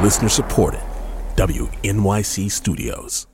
Listener supported. WNYC Studios.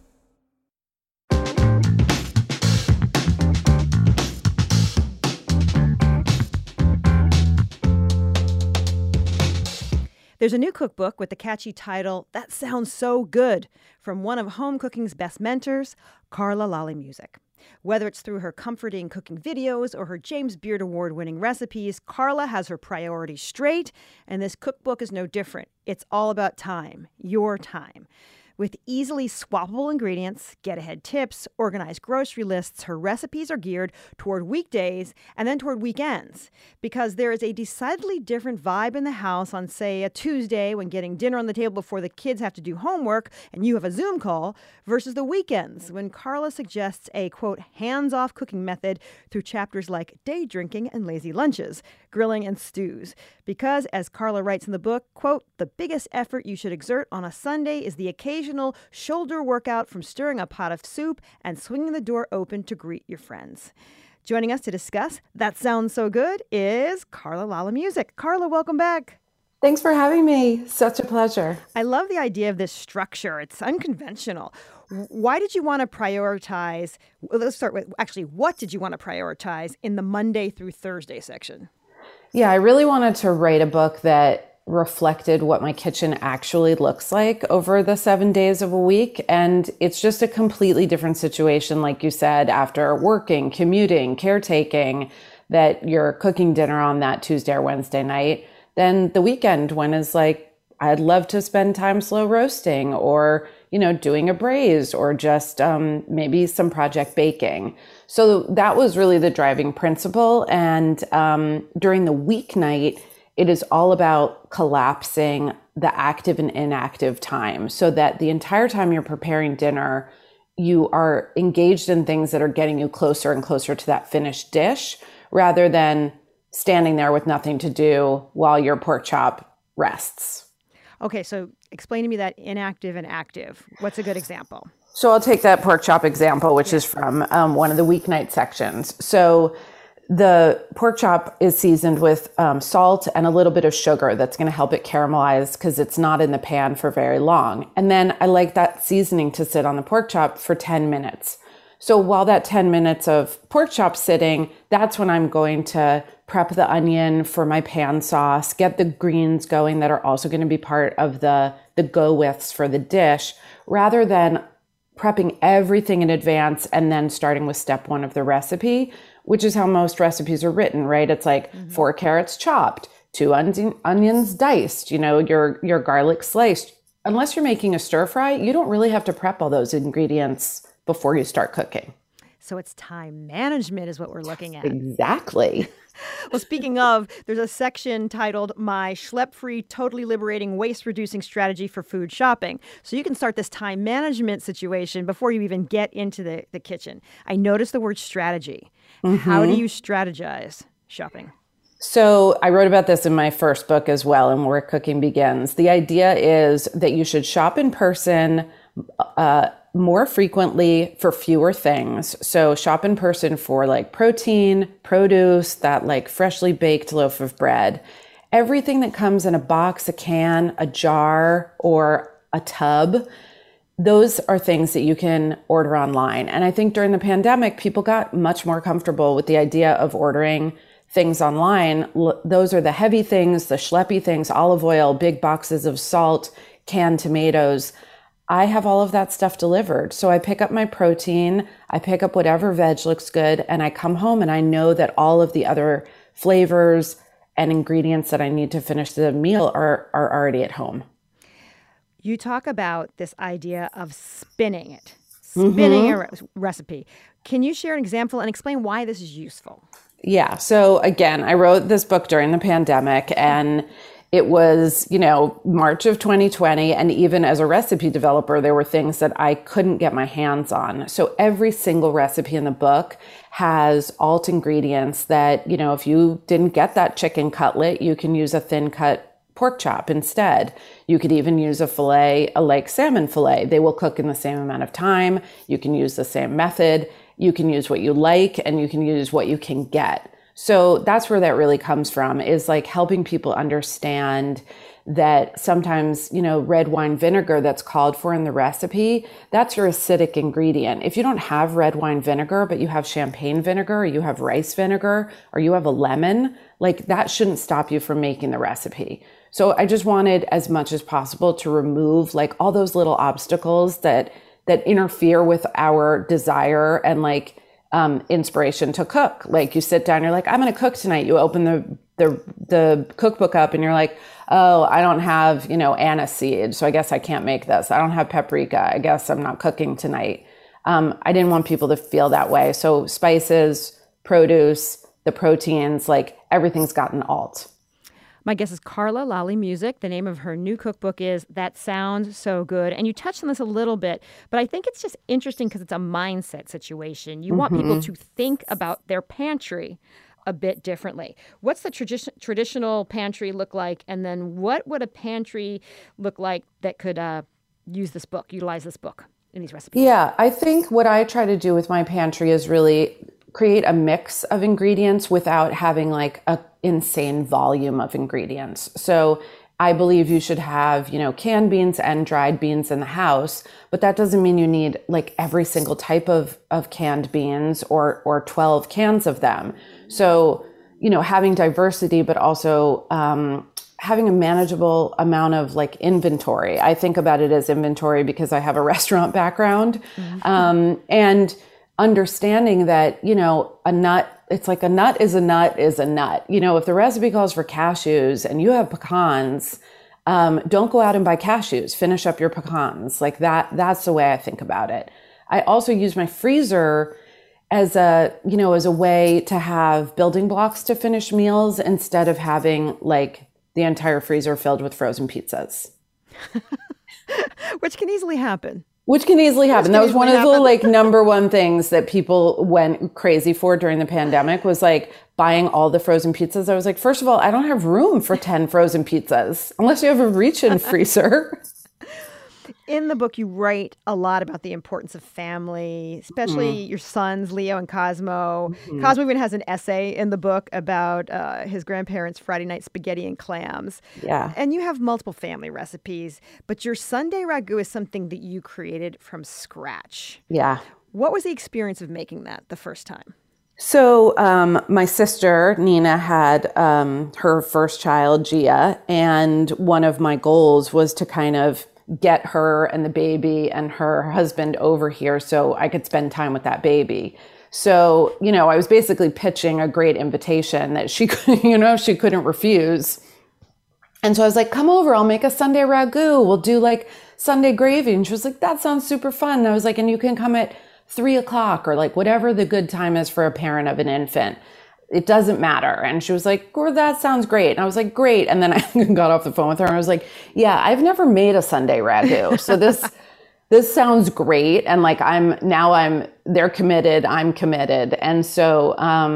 There's a new cookbook with the catchy title, That Sounds So Good, from one of home cooking's best mentors, Carla Lalli Music. Whether it's through her comforting cooking videos or her James Beard Award-winning recipes, Carla has her priorities straight, and this cookbook is no different. It's all about time, your time. With easily swappable ingredients, get-ahead tips, organized grocery lists, her recipes are geared toward weekdays and then toward weekends, because there is a decidedly different vibe in the house on, say, a Tuesday when getting dinner on the table before the kids have to do homework and you have a Zoom call, versus the weekends when Carla suggests a, quote, hands-off cooking method through chapters like day drinking and lazy lunches, grilling and stews. Because, as Carla writes in the book, quote, the biggest effort you should exert on a Sunday is the occasional shoulder workout from stirring a pot of soup and swinging the door open to greet your friends. Joining us to discuss That Sounds So Good is Carla Lalli Music. Carla, welcome back. Thanks for having me. Such a pleasure. I love the idea of this structure. It's unconventional. Why did you want to prioritize? Let's start with, actually, what did you want to prioritize in the Monday through Thursday section? Yeah, I really wanted to write a book that reflected what my kitchen actually looks like over the 7 days of a week. And it's just a completely different situation, like you said, after working, commuting, caretaking, that you're cooking dinner on that Tuesday or Wednesday night, than the weekend when it's like, I'd love to spend time slow roasting or, doing a braise or just maybe some project baking. So that was really the driving principle. And during the weeknight, it is all about collapsing the active and inactive time so that the entire time you're preparing dinner, you are engaged in things that are getting you closer and closer to that finished dish rather than standing there with nothing to do while your pork chop rests. Okay, so explain to me that inactive and active. What's a good example? So I'll take that pork chop example, which is from one of the weeknight sections. So the pork chop is seasoned with salt and a little bit of sugar that's going to help it caramelize because it's not in the pan for very long. And then I like that seasoning to sit on the pork chop for 10 minutes. So while that 10 minutes of pork chop sitting, that's when I'm going to prep the onion for my pan sauce, get the greens going that are also going to be part of the go-withs for the dish, rather than prepping everything in advance and then starting with step one of the recipe, which is how most recipes are written, right? It's like 4 carrots chopped, 2 onions diced, your garlic sliced. Unless you're making a stir fry, you don't really have to prep all those ingredients before you start cooking. So it's time management is what we're looking at. Exactly. Well, speaking of, there's a section titled My Schlep-Free, Totally Liberating Waste-Reducing Strategy for Food Shopping. So you can start this time management situation before you even get into the kitchen. I noticed the word strategy. How do you strategize shopping? So I wrote about this in my first book as well, in Where Cooking Begins. The idea is that you should shop in person more frequently for fewer things. So shop in person for like protein, produce, that like freshly baked loaf of bread. Everything that comes in a box, a can, a jar, or a tub, those are things that you can order online. And I think during the pandemic, people got much more comfortable with the idea of ordering things online. Those are the heavy things, the schleppy things, olive oil, big boxes of salt, canned tomatoes. I have all of that stuff delivered. So I pick up my protein, I pick up whatever veg looks good, and I come home and I know that all of the other flavors and ingredients that I need to finish the meal are already at home. You talk about this idea of spinning a recipe. Can you share an example and explain why this is useful? Yeah. So again, I wrote this book during the pandemic, and it was, March of 2020. And even as a recipe developer, there were things that I couldn't get my hands on. So every single recipe in the book has alt ingredients that, if you didn't get that chicken cutlet, you can use a thin cut pork chop instead. You could even use a fillet, a like salmon fillet. They will cook in the same amount of time. You can use the same method. You can use what you like, and you can use what you can get. So that's where that really comes from, is like helping people understand that sometimes, red wine vinegar that's called for in the recipe, that's your acidic ingredient. If you don't have red wine vinegar, but you have champagne vinegar, or you have rice vinegar, or you have a lemon, like that shouldn't stop you from making the recipe. So I just wanted as much as possible to remove like all those little obstacles that interfere with our desire and like inspiration to cook. Like you sit down, you're like, I'm going to cook tonight. You open the cookbook up and you're like, oh, I don't have, aniseed, so I guess I can't make this. I don't have paprika. I guess I'm not cooking tonight. I didn't want people to feel that way. So spices, produce, the proteins, like everything's got an alt. My guest is Carla Lalli Music. The name of her new cookbook is That Sounds So Good. And you touched on this a little bit, but I think it's just interesting because it's a mindset situation. You want people to think about their pantry a bit differently. What's the traditional pantry look like? And then what would a pantry look like that could utilize this book in these recipes? Yeah, I think what I try to do with my pantry is really create a mix of ingredients without having like a insane volume of ingredients. So I believe you should have, canned beans and dried beans in the house, but that doesn't mean you need like every single type of canned beans or 12 cans of them. So, having diversity, but also having a manageable amount of like inventory. I think about it as inventory because I have a restaurant background. And understanding that, a nut, it's like a nut is a nut is a nut. If the recipe calls for cashews and you have pecans, don't go out and buy cashews, finish up your pecans. Like that's the way I think about it. I also use my freezer as a way to have building blocks to finish meals instead of having like the entire freezer filled with frozen pizzas. Which can easily happen. That was one of the like number one things that people went crazy for during the pandemic was like buying all the frozen pizzas. I was like, first of all, I don't have room for 10 frozen pizzas unless you have a reach-in freezer. In the book, you write a lot about the importance of family, especially your sons, Leo and Cosmo. Cosmo even has an essay in the book about his grandparents' Friday night spaghetti and clams. Yeah. And you have multiple family recipes, but your Sunday ragu is something that you created from scratch. Yeah. What was the experience of making that the first time? So my sister, Nina, had her first child, Gia, and one of my goals was to kind of get her and the baby and her husband over here so I could spend time with that baby. So, I was basically pitching a great invitation that she couldn't refuse. And so I was like, come over, I'll make a Sunday ragu. We'll do like Sunday gravy. And she was like, that sounds super fun. And I was like, and you can come at 3:00 or like whatever the good time is for a parent of an infant. It doesn't matter. And she was like, well, that sounds great. And I was like, great. And then I got off the phone with her and I was like, yeah, I've never made a Sunday ragu. So this sounds great. And like, they're committed, I'm committed. And so,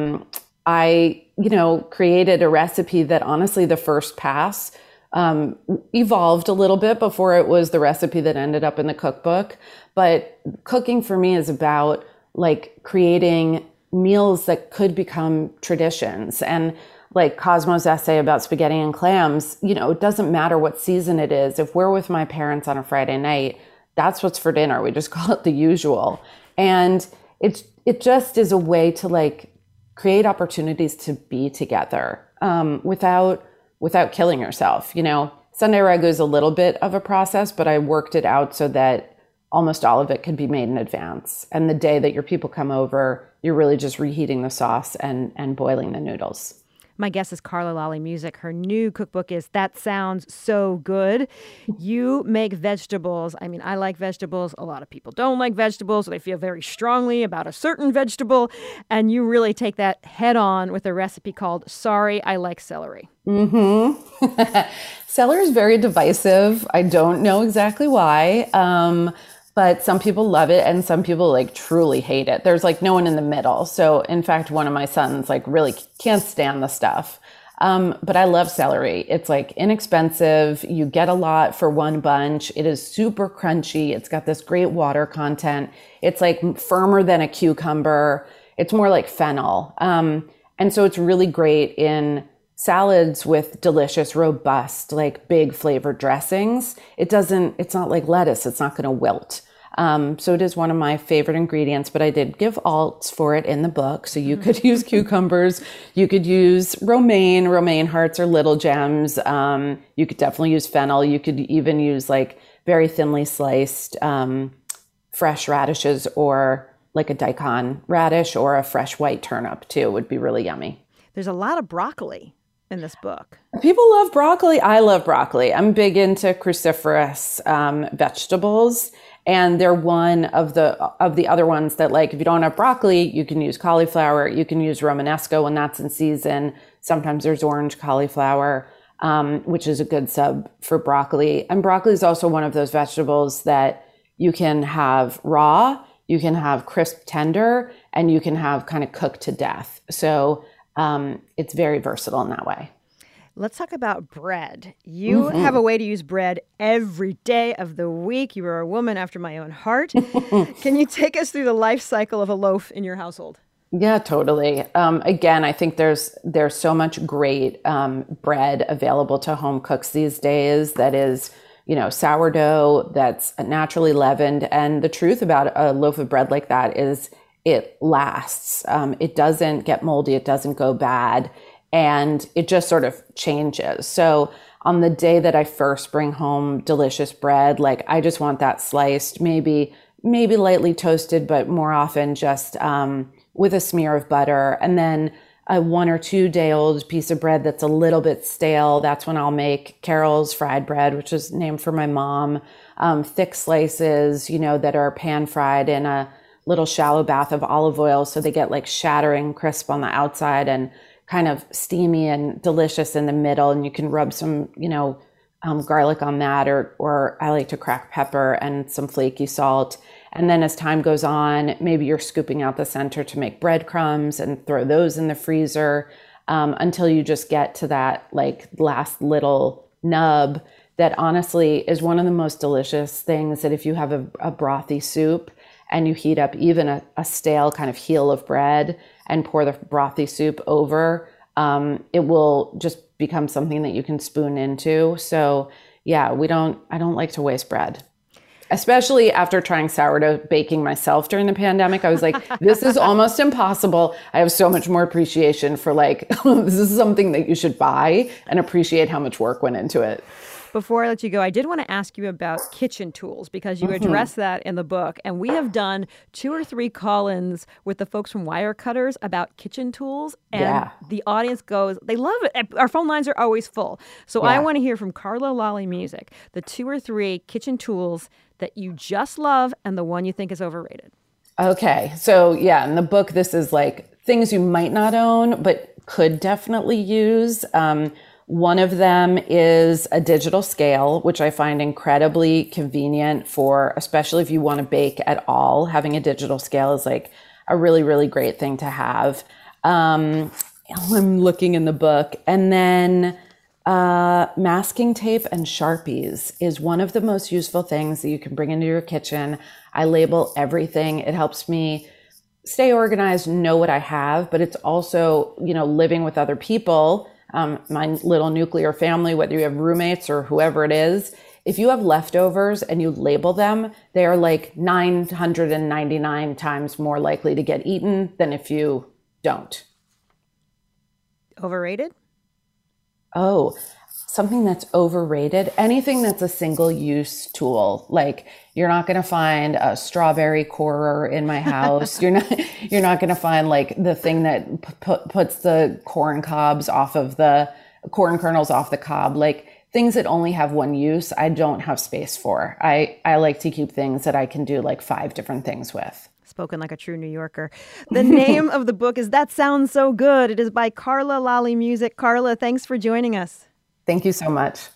I, created a recipe that honestly the first pass, evolved a little bit before it was the recipe that ended up in the cookbook. But cooking for me is about like creating meals that could become traditions. And like Cosmo's essay about spaghetti and clams, it doesn't matter what season it is. If we're with my parents on a Friday night, that's what's for dinner. We just call it the usual. And it just is a way to like create opportunities to be together without killing yourself. Sunday ragu is a little bit of a process, but I worked it out so that almost all of it can be made in advance. And the day that your people come over, you're really just reheating the sauce and boiling the noodles. My guest is Carla Lalli Music. Her new cookbook is That Sounds So Good. You make vegetables. I mean, I like vegetables. A lot of people don't like vegetables. They feel very strongly about a certain vegetable. And you really take that head on with a recipe called Sorry, I Like Celery. Celery is very divisive. I don't know exactly why. But some people love it and some people like truly hate it. There's like no one in the middle. So in fact, one of my sons like really can't stand the stuff. But I love celery. It's like inexpensive. You get a lot for one bunch. It is super crunchy. It's got this great water content. It's like firmer than a cucumber. It's more like fennel. And And so it's really great in salads with delicious, robust, like big flavored dressings. It's not like lettuce. It's not going to wilt. So it is one of my favorite ingredients, but I did give alts for it in the book. So you could use cucumbers, you could use romaine hearts or little gems. You could definitely use fennel. You could even use like very thinly sliced, fresh radishes, or like a daikon radish or a fresh white turnip too would be really yummy. There's a lot of broccoli in this book. People love broccoli. I love broccoli. I'm big into cruciferous vegetables. And they're one of the other ones that, like, if you don't have broccoli, you can use cauliflower. You can use Romanesco when that's in season. Sometimes there's orange cauliflower, which is a good sub for broccoli. And broccoli is also one of those vegetables that you can have raw, you can have crisp tender, and you can have kind of cooked to death. So it's very versatile in that way. Let's talk about bread. You have a way to use bread every day of the week. You are a woman after my own heart. Can you take us through the life cycle of a loaf in your household? Yeah, totally. Again, I think there's so much great bread available to home cooks these days that is, sourdough that's naturally leavened. And the truth about a loaf of bread like that is it lasts. It doesn't get moldy. It doesn't go bad. And it just sort of changes. So on the day that I first bring home delicious bread, like I just want that sliced, maybe lightly toasted, but more often just with a smear of butter. And then a 1 or 2 day old piece of bread that's a little bit stale. That's when I'll make Carol's fried bread, which is named for my mom. Thick slices, that are pan fried in a little shallow bath of olive oil. So they get like shattering crisp on the outside and kind of steamy and delicious in the middle. And you can rub some, garlic on that, or I like to crack pepper and some flaky salt. And then as time goes on, maybe you're scooping out the center to make breadcrumbs and throw those in the freezer until you just get to that like last little nub that honestly is one of the most delicious things. That if you have a brothy soup and you heat up even a stale kind of heel of bread and pour the brothy soup over, it will just become something that you can spoon into. So yeah, I don't like to waste bread. Especially after trying sourdough baking myself during the pandemic. I was like, this is almost impossible. I have so much more appreciation for like, this is something that you should buy and appreciate how much work went into it. Before I let you go, I did want to ask you about kitchen tools because you address that in the book. And we have done 2 or 3 call-ins with the folks from Wirecutters about kitchen tools. And the audience goes, they love it. Our phone lines are always full. So I want to hear from Carla Lalli Music, the 2 or 3 kitchen tools that you just love and the one you think is overrated. Okay. So in the book, this is like things you might not own, but could definitely use. One of them is a digital scale, which I find incredibly convenient for, especially if you want to bake at all. Having a digital scale is like a really, really great thing to have. I'm looking in the book. And then masking tape and Sharpies is one of the most useful things that you can bring into your kitchen. I label everything. It helps me stay organized, know what I have, but it's also, living with other people. My little nuclear family, whether you have roommates or whoever it is, if you have leftovers and you label them, they are like 999 times more likely to get eaten than if you don't. Overrated? Oh, something that's overrated. Anything that's a single-use tool. Like you're not going to find a strawberry corer in my house. You're not going to find like the thing that puts the corn kernels off the cob. Like things that only have one use, I don't have space for. I like to keep things that I can do like 5 different things with. Spoken like a true New Yorker. The name of the book is That Sounds So Good. It is by Carla Lalli Music. Carla, thanks for joining us. Thank you so much.